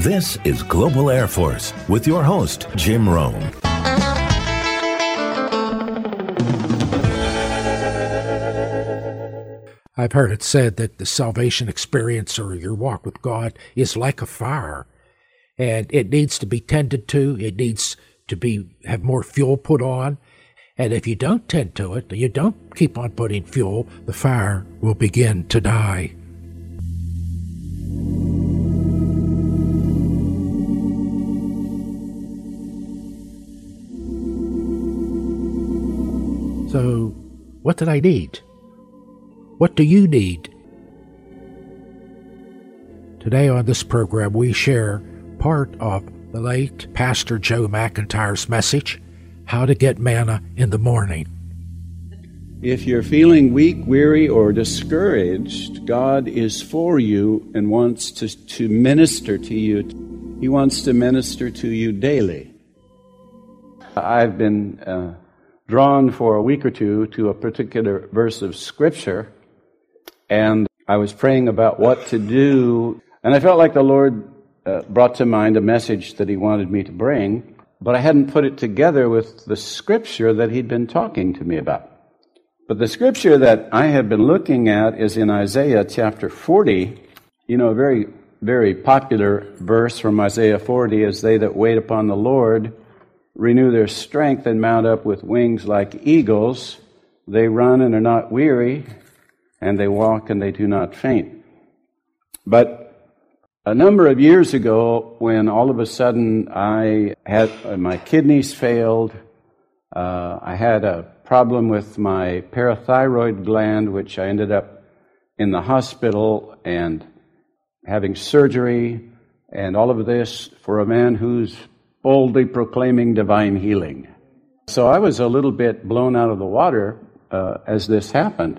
This is Global Air Force with your host, Jim Rome. I've heard it said that the salvation experience or your walk with God is like a fire, and it needs to be tended to. It needs to have more fuel put on, and if you don't tend to it, you don't keep on putting fuel, the fire will begin to die. So, what did I need? What do you need? Today on this program, we share part of the late Pastor Joe McIntyre's message, How to Get Manna in the Morning. If you're feeling weak, weary, or discouraged, God is for you and wants to minister to you. He wants to minister to you daily. I've been drawn for a week or two to a particular verse of Scripture, and I was praying about what to do, and I felt like the Lord brought to mind a message that He wanted me to bring, but I hadn't put it together with the Scripture that He'd been talking to me about. But the Scripture that I have been looking at is in Isaiah chapter 40. You know, a very, very popular verse from Isaiah 40 is, "They that wait upon the Lord renew their strength and mount up with wings like eagles. They run and are not weary, and they walk and they do not faint." But a number of years ago, when all of a sudden I had my kidneys failed, I had a problem with my parathyroid gland, which I ended up in the hospital and having surgery, and all of this for a man who's boldly proclaiming divine healing. So I was a little bit blown out of the water as this happened.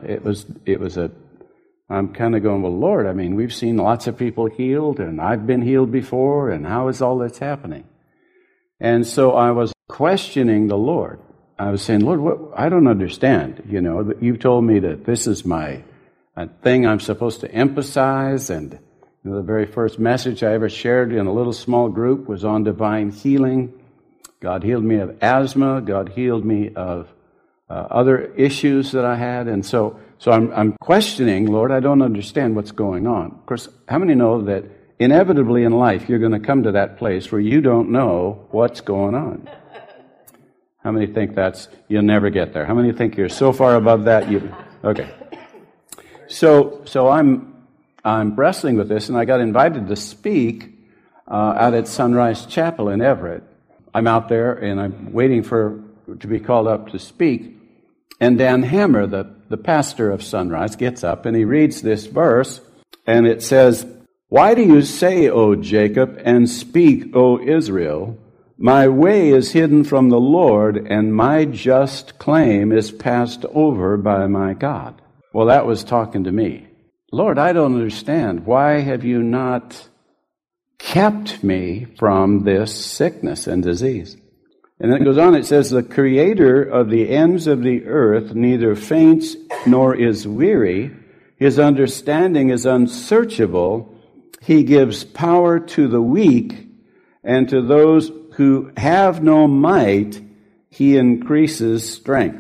I'm kind of going, well, Lord, I mean, we've seen lots of people healed, and I've been healed before, and how is all this happening? And so I was questioning the Lord. I was saying, Lord, I don't understand. You know, you've told me that this is a thing I'm supposed to emphasize, and the very first message I ever shared in a little small group was on divine healing. God healed me of asthma. God healed me of other issues that I had. And so I'm questioning, Lord, I don't understand what's going on. Of course, how many know that inevitably in life you're going to come to that place where you don't know what's going on? How many think you'll never get there? How many think you're so far above that? Okay. So I'm wrestling with this, and I got invited to speak out at Sunrise Chapel in Everett. I'm out there, and I'm waiting to be called up to speak. And Dan Hammer, the pastor of Sunrise, gets up, and he reads this verse, and it says, "Why do you say, O Jacob, and speak, O Israel, my way is hidden from the Lord, and my just claim is passed over by my God?" Well, that was talking to me. Lord, I don't understand. Why have you not kept me from this sickness and disease? And then it goes on, it says, "The creator of the ends of the earth neither faints nor is weary. His understanding is unsearchable. He gives power to the weak, and to those who have no might, he increases strength."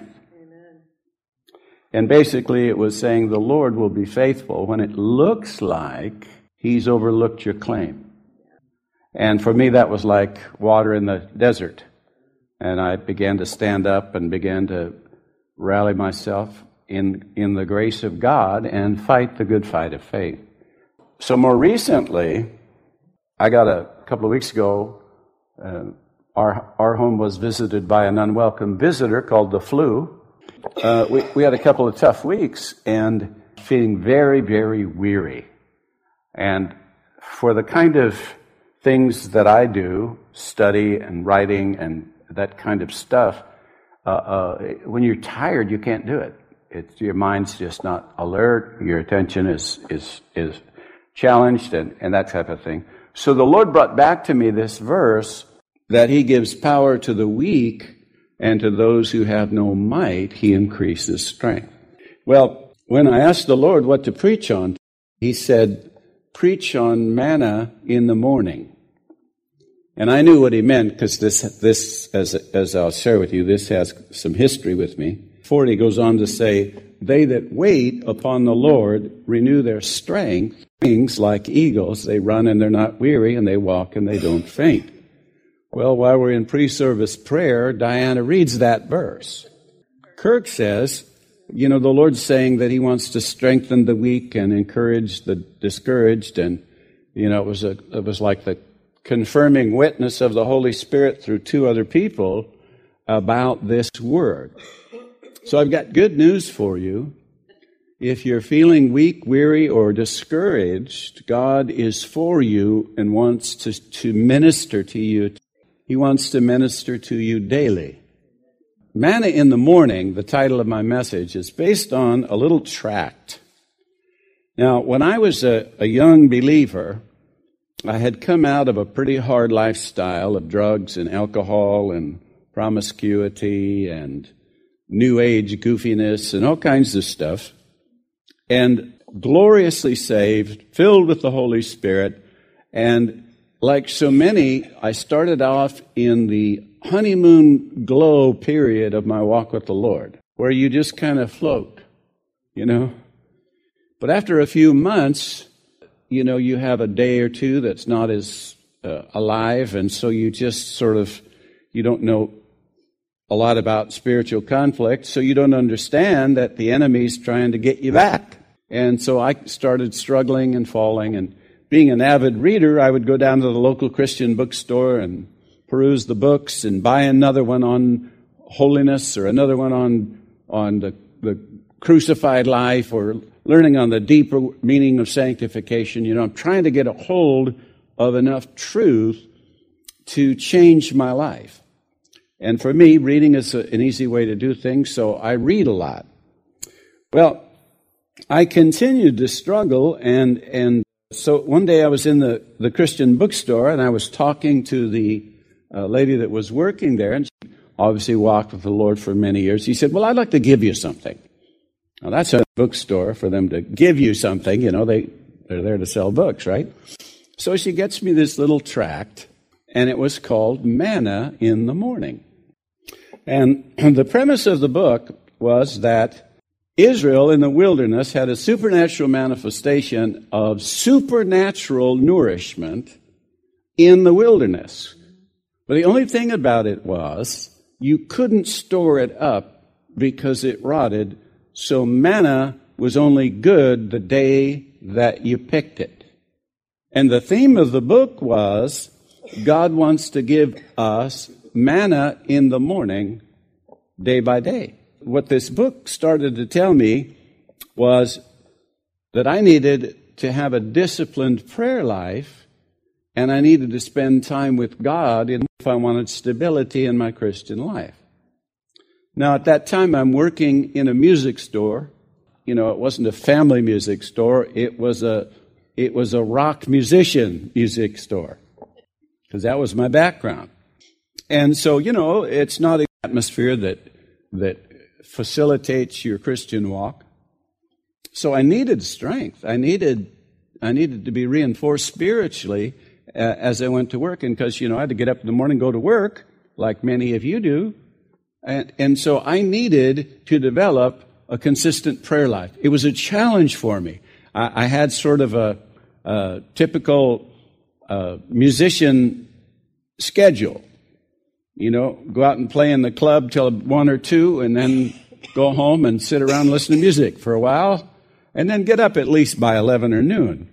And basically it was saying the Lord will be faithful when it looks like He's overlooked your claim. And for me that was like water in the desert. And I began to stand up and began to rally myself in the grace of God and fight the good fight of faith. So more recently, I got a couple of weeks ago, our home was visited by an unwelcome visitor called the flu. We had a couple of tough weeks and feeling very, very weary. And for the kind of things that I do, study and writing and that kind of stuff, when you're tired, you can't do it. Your mind's just not alert. Your attention is challenged and that type of thing. So the Lord brought back to me this verse that He gives power to the weak, and to those who have no might, He increases strength. Well, when I asked the Lord what to preach on, He said, preach on manna in the morning. And I knew what he meant because this, as I'll share with you, this has some history with me. 40 goes on to say, they that wait upon the Lord renew their strength, wings like eagles. They run and they're not weary, and they walk and they don't faint. Well, while we're in pre-service prayer, Diana reads that verse. Kirk says, the Lord's saying that he wants to strengthen the weak and encourage the discouraged. And, it was like the confirming witness of the Holy Spirit through two other people about this word. So I've got good news for you. If you're feeling weak, weary, or discouraged, God is for you and wants to minister to you. He wants to minister to you daily. Manna in the Morning, the title of my message, is based on a little tract. Now, when I was a young believer, I had come out of a pretty hard lifestyle of drugs and alcohol and promiscuity and New Age goofiness and all kinds of stuff, and gloriously saved, filled with the Holy Spirit. And like so many, I started off in the honeymoon glow period of my walk with the Lord, where you just kind of float, But after a few months, you have a day or two that's not as alive, and so you just you don't know a lot about spiritual conflict, so you don't understand that the enemy's trying to get you back. And so I started struggling and falling, and being an avid reader, I would go down to the local Christian bookstore and peruse the books and buy another one on holiness or another one on the crucified life or learning on the deeper meaning of sanctification. I'm trying to get a hold of enough truth to change my life. And for me, reading is an easy way to do things, so I read a lot. Well, I continued to struggle, and so one day I was in the Christian bookstore, and I was talking to the lady that was working there, and she obviously walked with the Lord for many years. He said, well, I'd like to give you something. Now, that's a bookstore for them to give you something. They're there to sell books, right? So she gets me this little tract, and it was called Manna in the Morning. And the premise of the book was that Israel in the wilderness had a supernatural manifestation of supernatural nourishment in the wilderness. But the only thing about it was you couldn't store it up because it rotted. So manna was only good the day that you picked it. And the theme of the book was God wants to give us manna in the morning, day by day. What this book started to tell me was that I needed to have a disciplined prayer life, and I needed to spend time with God if I wanted stability in my Christian life. Now, at that time, I'm working in a music store. It wasn't a family music store. It was a rock musician music store, because that was my background. And so, it's not an atmosphere that facilitates your Christian walk. So I needed strength. I needed to be reinforced spiritually as I went to work. And because, I had to get up in the morning and go to work, like many of you do. And so I needed to develop a consistent prayer life. It was a challenge for me. I had sort of a typical musician schedule. Go out and play in the club till 1 or 2, and then go home and sit around and listen to music for a while, and then get up at least by 11 or noon.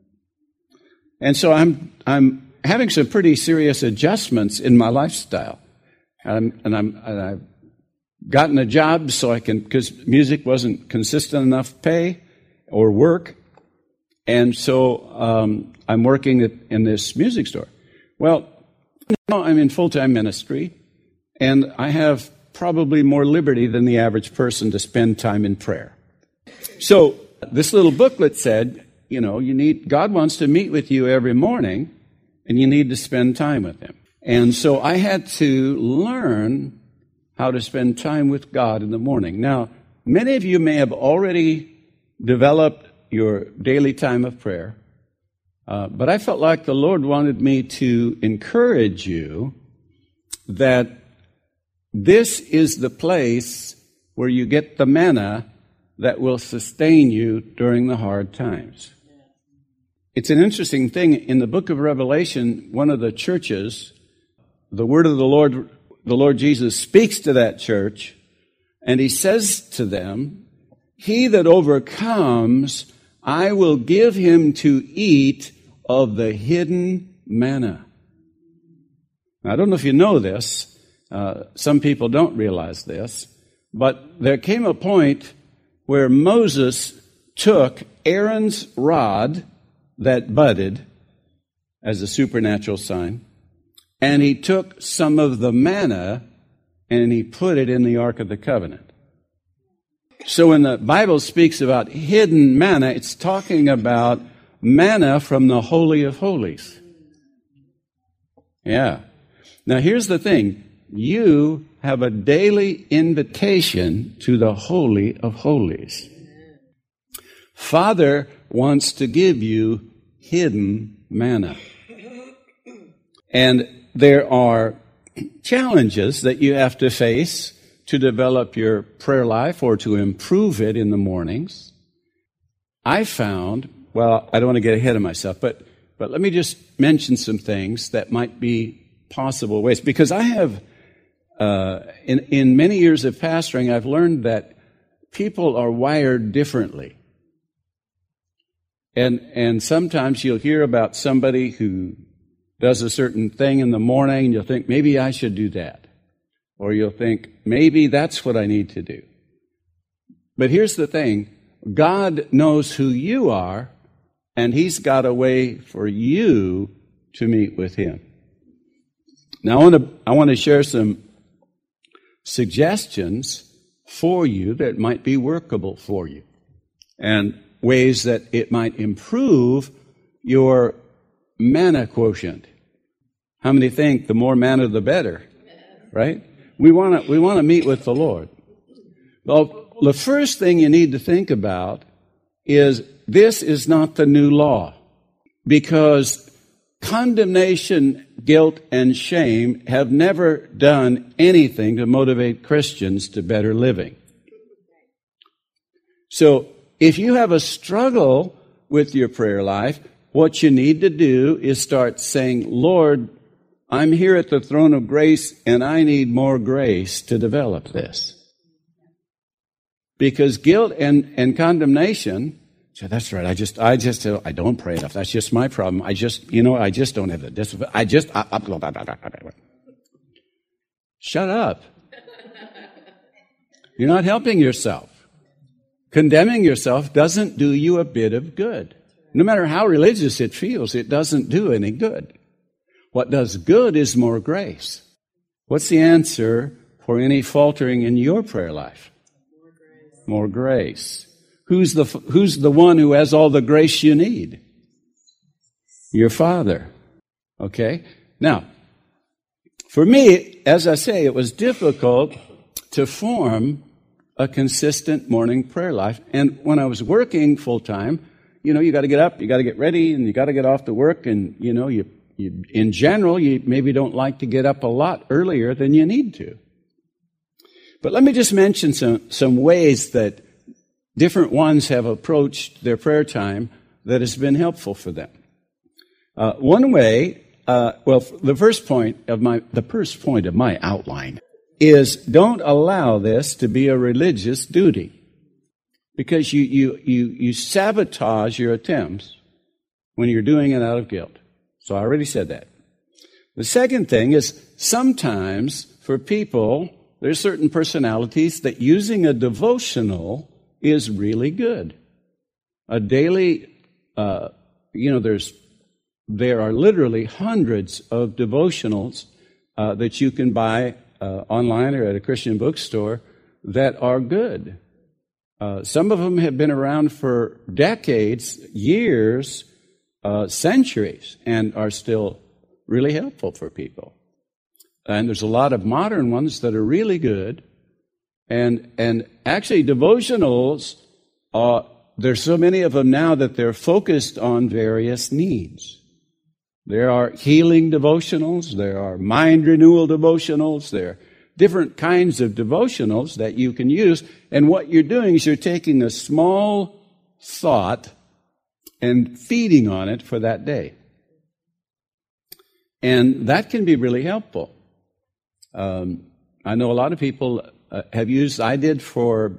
And so I'm having some pretty serious adjustments in my lifestyle. And I've gotten a job so I can, because music wasn't consistent enough pay or work. And so I'm working in this music store. Well, now I'm in full-time ministry, and I have probably more liberty than the average person to spend time in prayer. So this little booklet said, God wants to meet with you every morning, and you need to spend time with Him. And so I had to learn how to spend time with God in the morning. Now, many of you may have already developed your daily time of prayer. But I felt like the Lord wanted me to encourage you that this is the place where you get the manna that will sustain you during the hard times. It's an interesting thing. In the book of Revelation, one of the churches, the word of the Lord Jesus speaks to that church, and he says to them, "He that overcomes, I will give him to eat of the hidden manna." Now, I don't know if you know this. Some people don't realize this. But there came a point where Moses took Aaron's rod that budded as a supernatural sign, and he took some of the manna and he put it in the Ark of the Covenant. So when the Bible speaks about hidden manna, it's talking about manna from the Holy of Holies. Yeah. Now here's the thing. You have a daily invitation to the Holy of Holies. Father wants to give you hidden manna. And there are challenges that you have to face to develop your prayer life or to improve it in the mornings. I found, well, I don't want to get ahead of myself, but let me just mention some things that might be possible ways. Because I have, in many years of pastoring, I've learned that people are wired differently. And sometimes you'll hear about somebody who does a certain thing in the morning, and you'll think, maybe I should do that. Or you'll think, maybe that's what I need to do. But here's the thing. God knows who you are, and He's got a way for you to meet with Him. Now, I want to share some suggestions for you that might be workable for you, and ways that it might improve your manna quotient. How many think the more manna, the better? Right? We want to meet with the Lord. Well, the first thing you need to think about is this is not the new law, because condemnation, guilt, and shame have never done anything to motivate Christians to better living. So, if you have a struggle with your prayer life, what you need to do is start saying, Lord, I'm here at the throne of grace, and I need more grace to develop this. Because guilt and condemnation, so that's right, I don't pray enough. That's just my problem. I just don't have the discipline. Shut up. You're not helping yourself. Condemning yourself doesn't do you a bit of good. No matter how religious it feels, it doesn't do any good. What does good is more grace. What's the answer for any faltering in your prayer life? More grace. Who's the one who has all the grace you need? Your Father. Okay? Now, for me, as I say, it was difficult to form a consistent morning prayer life. And when I was working full-time, you got to get up, you got to get ready, and you got to get off to work, and, you in general, you maybe don't like to get up a lot earlier than you need to. But let me just mention some ways that different ones have approached their prayer time that has been helpful for them. One way, the first point of my outline is don't allow this to be a religious duty, because you sabotage your attempts when you're doing it out of guilt. So I already said that. The second thing is sometimes for people, there's certain personalities that using a devotional is really good. A daily, there are literally hundreds of devotionals that you can buy online or at a Christian bookstore that are good. Some of them have been around for decades, years, centuries, and are still really helpful for people. And there's a lot of modern ones that are really good. And actually, devotionals there's so many of them now that they're focused on various needs. There are healing devotionals, there are mind renewal devotionals, there are different kinds of devotionals that you can use. And what you're doing is you're taking a small thought and feeding on it for that day. And that can be really helpful. I know a lot of people have used, I did for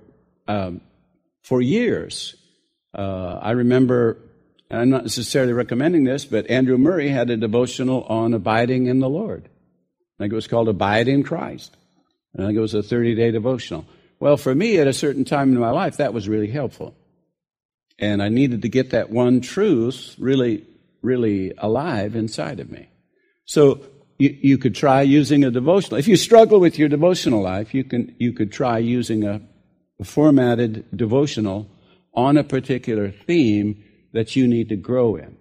years. I remember, and I'm not necessarily recommending this, but Andrew Murray had a devotional on abiding in the Lord. I think it was called Abide in Christ. I think it was a 30-day devotional. Well, for me, at a certain time in my life, that was really helpful. And I needed to get that one truth really, really alive inside of me. So you could try using a devotional. If you struggle with your devotional life, you could try using a formatted devotional on a particular theme that you need to grow in.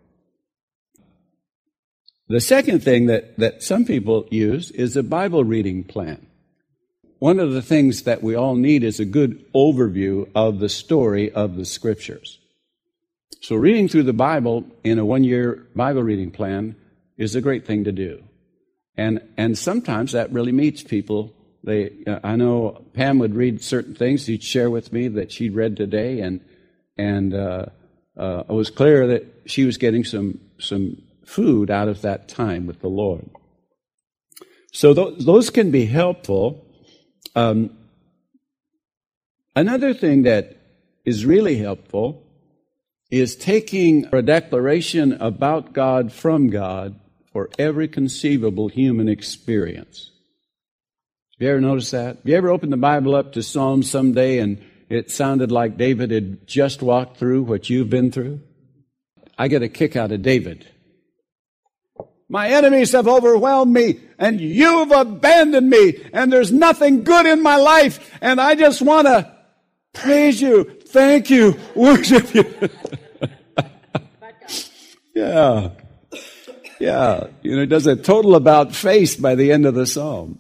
The second thing that some people use is a Bible reading plan. One of the things that we all need is a good overview of the story of the Scriptures. So reading through the Bible in a one-year Bible reading plan is a great thing to do. And sometimes that really meets people. I know Pam would read certain things she'd share with me that she'd read today, and it was clear that she was getting some food out of that time with the Lord. So those can be helpful. Another thing that is really helpful is taking a declaration about God from God for every conceivable human experience. Have you ever noticed that? Have you ever opened the Bible up to Psalms someday and it sounded like David had just walked through what you've been through? I get a kick out of David. My enemies have overwhelmed me, and you've abandoned me, and there's nothing good in my life, and I just want to praise you, thank you, worship you. Yeah. It does a total about face by the end of the psalm.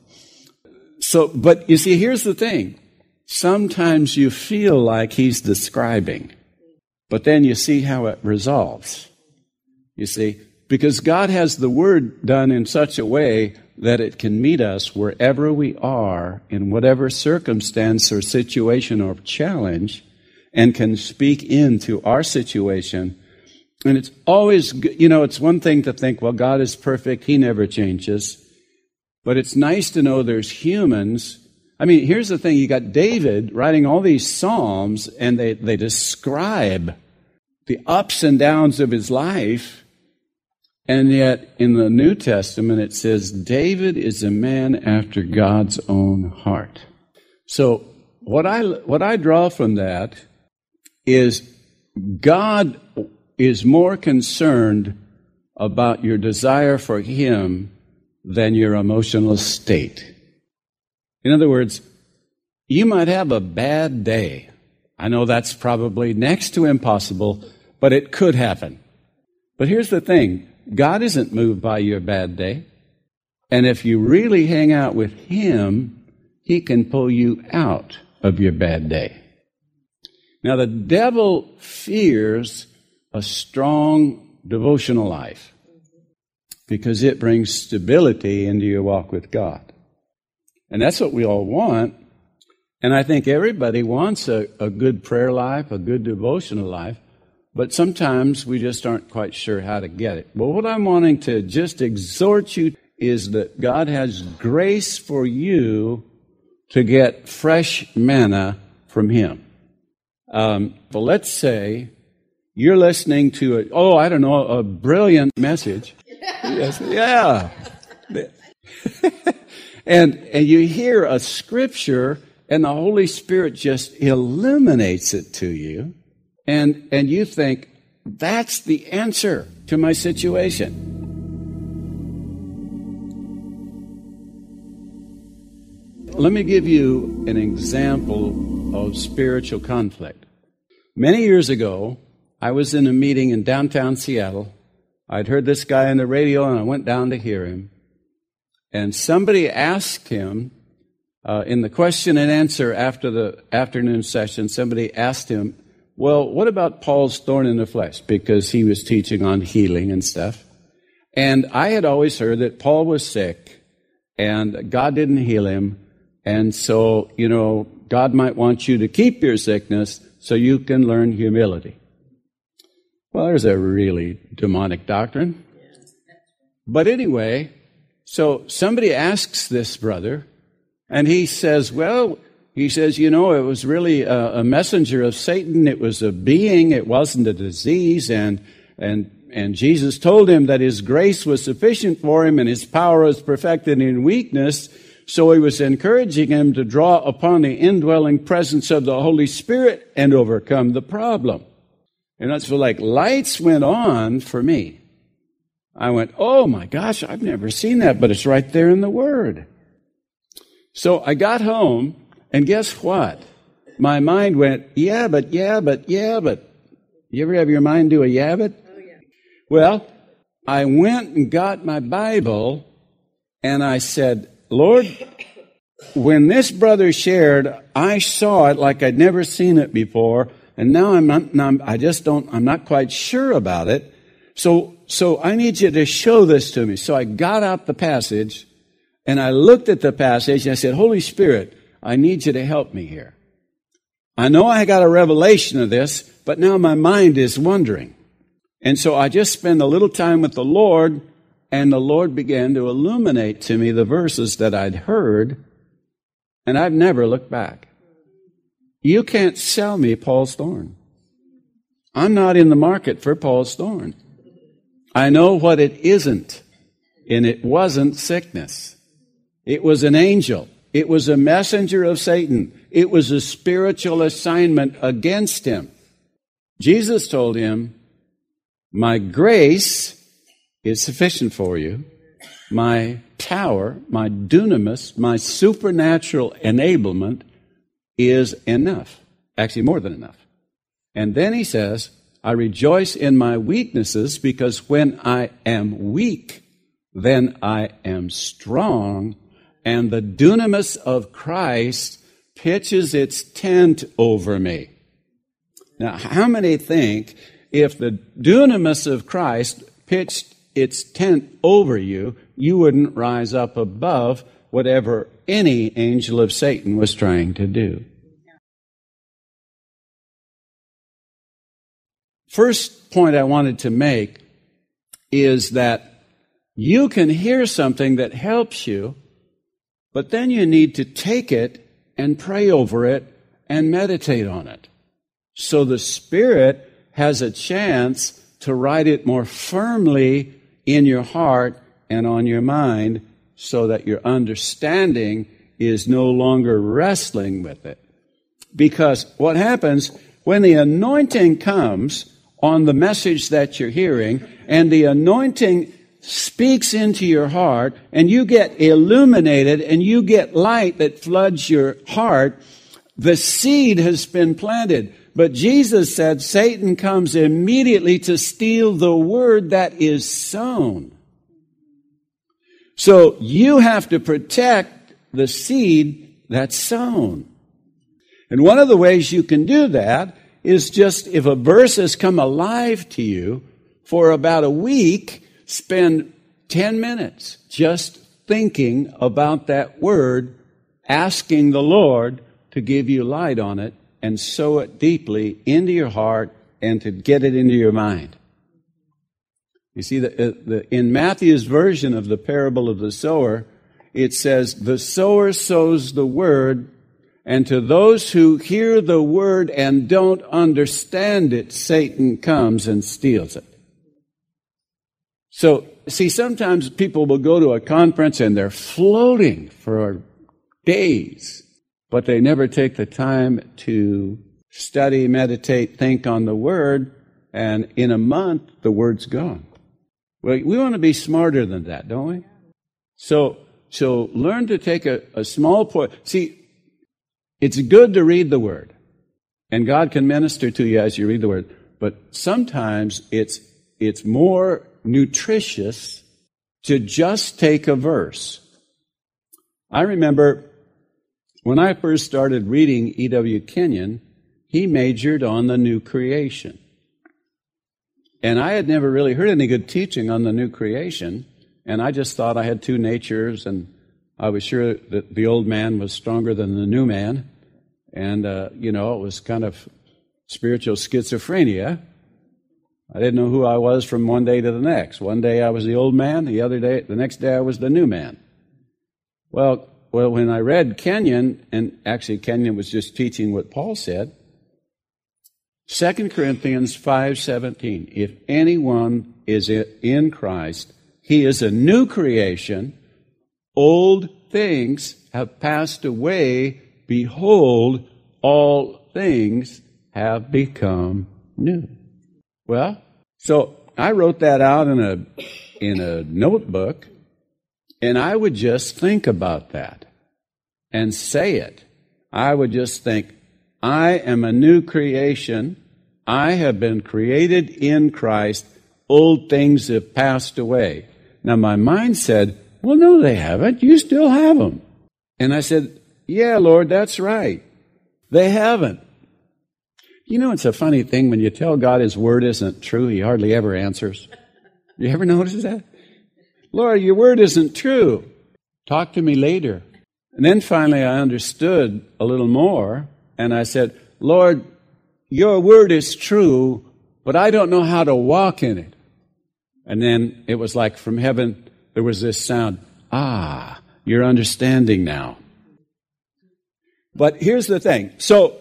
So, but you see, here's the thing. Sometimes you feel like he's describing, but then you see how it resolves. You see, because God has the Word done in such a way that it can meet us wherever we are, in whatever circumstance or situation or challenge, and can speak into our situation. And it's always, it's one thing to think, well, God is perfect, He never changes. But it's nice to know there's humans. I mean, here's the thing. You got David writing all these psalms, and they describe the ups and downs of his life. And yet, in the New Testament, it says, David is a man after God's own heart. So, what I draw from that is God is more concerned about your desire for Him than your emotional state. In other words, you might have a bad day. I know that's probably next to impossible, but it could happen. But here's the thing. God isn't moved by your bad day. And if you really hang out with Him, He can pull you out of your bad day. Now, the devil fears a strong devotional life because it brings stability into your walk with God. And that's what we all want. And I think everybody wants a good prayer life, a good devotional life. But sometimes we just aren't quite sure how to get it. But what I'm wanting to just exhort you is that God has grace for you to get fresh manna from Him. But let's say you're listening to a brilliant message. Yes, yeah. and you hear a scripture and the Holy Spirit just illuminates it to you. And you think, that's the answer to my situation. Let me give you an example of spiritual conflict. Many years ago, I was in a meeting in downtown Seattle. I'd heard this guy on the radio, and I went down to hear him. And somebody asked him, in the question and answer after the afternoon session, somebody asked him, well, what about Paul's thorn in the flesh? Because he was teaching on healing and stuff. And I had always heard that Paul was sick and God didn't heal him. And so, God might want you to keep your sickness so you can learn humility. Well, there's a really demonic doctrine. But anyway, so somebody asks this brother, and he says, it was really a messenger of Satan. It was a being. It wasn't a disease. And Jesus told him that his grace was sufficient for him and his power was perfected in weakness. So he was encouraging him to draw upon the indwelling presence of the Holy Spirit and overcome the problem. And that's like lights went on for me. I went, oh my gosh, I've never seen that, but it's right there in the Word. So I got home, and guess what? My mind went, yeah, but. You ever have your mind do a yeah, but? Oh, yeah. Well, I went and got my Bible, and I said, Lord, when this brother shared, I saw it like I'd never seen it before, and now I'm not quite sure about it. So I need you to show this to me. So I got out the passage, and I looked at the passage, and I said, Holy Spirit, I need you to help me here. I know I got a revelation of this, but now my mind is wondering. And so I just spent a little time with the Lord, and the Lord began to illuminate to me the verses that I'd heard, and I've never looked back. You can't sell me Paul's thorn. I'm not in the market for Paul's thorn. I know what it isn't, and it wasn't sickness. It was an angel. It was a messenger of Satan. It was a spiritual assignment against him. Jesus told him, my grace is sufficient for you. My power, my dunamis, my supernatural enablement is enough. Actually, more than enough. And then he says, I rejoice in my weaknesses because when I am weak, then I am strong. And the dunamis of Christ pitches its tent over me. Now, how many think if the dunamis of Christ pitched its tent over you, you wouldn't rise up above whatever any angel of Satan was trying to do? First point I wanted to make is that you can hear something that helps you, but then you need to take it and pray over it and meditate on it. So the Spirit has a chance to write it more firmly in your heart and on your mind so that your understanding is no longer wrestling with it. Because what happens when the anointing comes on the message that you're hearing, and the anointing speaks into your heart, and you get illuminated, and you get light that floods your heart, the seed has been planted. But Jesus said Satan comes immediately to steal the word that is sown. So you have to protect the seed that's sown. And one of the ways you can do that is just if a verse has come alive to you for about a week, spend 10 minutes just thinking about that word, asking the Lord to give you light on it and sow it deeply into your heart and to get it into your mind. You see, in Matthew's version of the parable of the sower, it says, the sower sows the word, and to those who hear the word and don't understand it, Satan comes and steals it. So, see, sometimes people will go to a conference and they're floating for days, but they never take the time to study, meditate, think on the word, and in a month, the word's gone. Well, we want to be smarter than that, don't we? So learn to take a small point. See, it's good to read the Word, and God can minister to you as you read the Word, but sometimes it's more nutritious to just take a verse. I remember when I first started reading E.W. Kenyon, he majored on the new creation. And I had never really heard any good teaching on the new creation, and I just thought I had two natures, and I was sure that the old man was stronger than the new man, and, it was kind of spiritual schizophrenia. I didn't know who I was from one day to the next. One day I was the old man, the next day I was the new man. Well, when I read Kenyon, and actually Kenyon was just teaching what Paul said, 2 Corinthians 5:17, if anyone is in Christ, he is a new creation. Old things have passed away. Behold, all things have become new. Well, so I wrote that out in a notebook, and I would just think about that and say it. I would just think, I am a new creation. I have been created in Christ. Old things have passed away. Now my mind said, well, no, they haven't. You still have them. And I said, yeah, Lord, that's right. They haven't. It's a funny thing when you tell God His word isn't true, He hardly ever answers. You ever notice that? Lord, your word isn't true. Talk to me later. And then finally I understood a little more, and I said, Lord, your word is true, but I don't know how to walk in it. And then it was like from heaven, there was this sound, you're understanding now. But here's the thing. So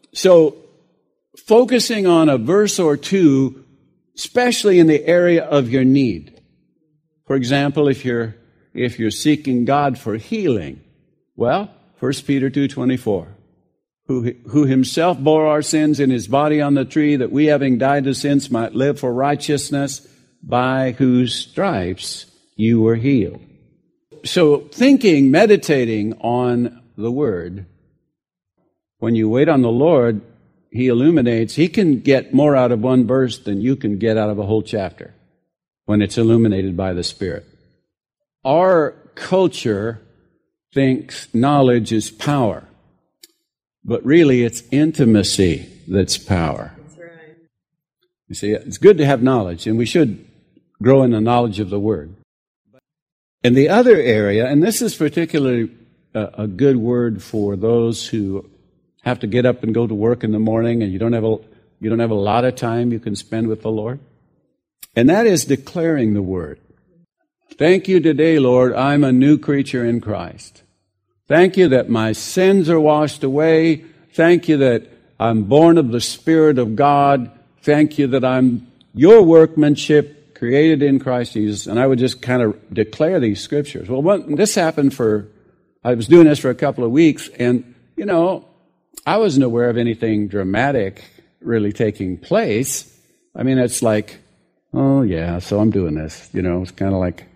focusing on a verse or two, especially in the area of your need. For example, if you're seeking God for healing, well, 1 Peter 2:24, who himself bore our sins in his body on the tree, that we, having died to sins, might live for righteousness, by whose stripes you were healed. So meditating on the Word, when you wait on the Lord, He illuminates. He can get more out of one verse than you can get out of a whole chapter when it's illuminated by the Spirit. Our culture thinks knowledge is power, but really it's intimacy that's power. That's right. You see, it's good to have knowledge, and we should grow in the knowledge of the Word. And the other area, and this is particularly a good word for those who have to get up and go to work in the morning, and you don't have a lot of time you can spend with the Lord, and that is declaring the Word. Thank you today, Lord, I'm a new creature in Christ. Thank you that my sins are washed away. Thank you that I'm born of the Spirit of God. Thank you that I'm your workmanship, created in Christ Jesus. And I would just kind of declare these scriptures. Well, this happened I was doing this for a couple of weeks, and, I wasn't aware of anything dramatic really taking place. I mean, it's like, oh, yeah, so I'm doing this. It's kind of like,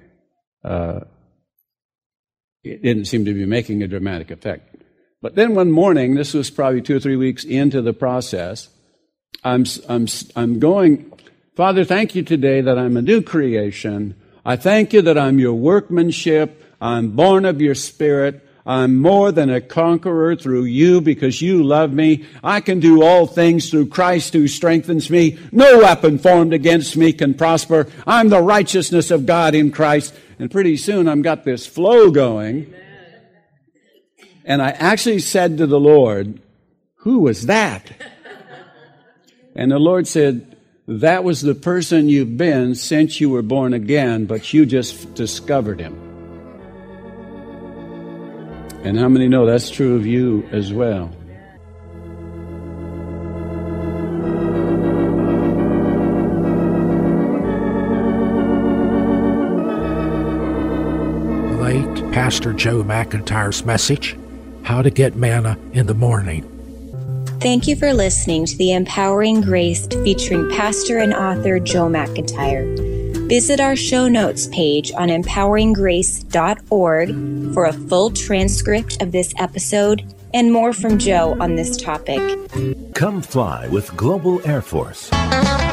it didn't seem to be making a dramatic effect. But then one morning, this was probably 2 or 3 weeks into the process, I'm going, Father, thank you today that I'm a new creation. I thank you that I'm your workmanship. I'm born of your Spirit. I'm more than a conqueror through you because you love me. I can do all things through Christ who strengthens me. No weapon formed against me can prosper. I'm the righteousness of God in Christ. And pretty soon I've got this flow going. And I actually said to the Lord, who was that? And the Lord said, that was the person you've been since you were born again, but you just discovered him. And how many know that's true of you as well? Late Pastor Joe McIntyre's message, How to Get Manna in the Morning. Thank you for listening to the Empowering Grace featuring pastor and author Joe McIntyre. Visit our show notes page on empoweringgrace.org for a full transcript of this episode and more from Joe on this topic. Come fly with Global Air Force.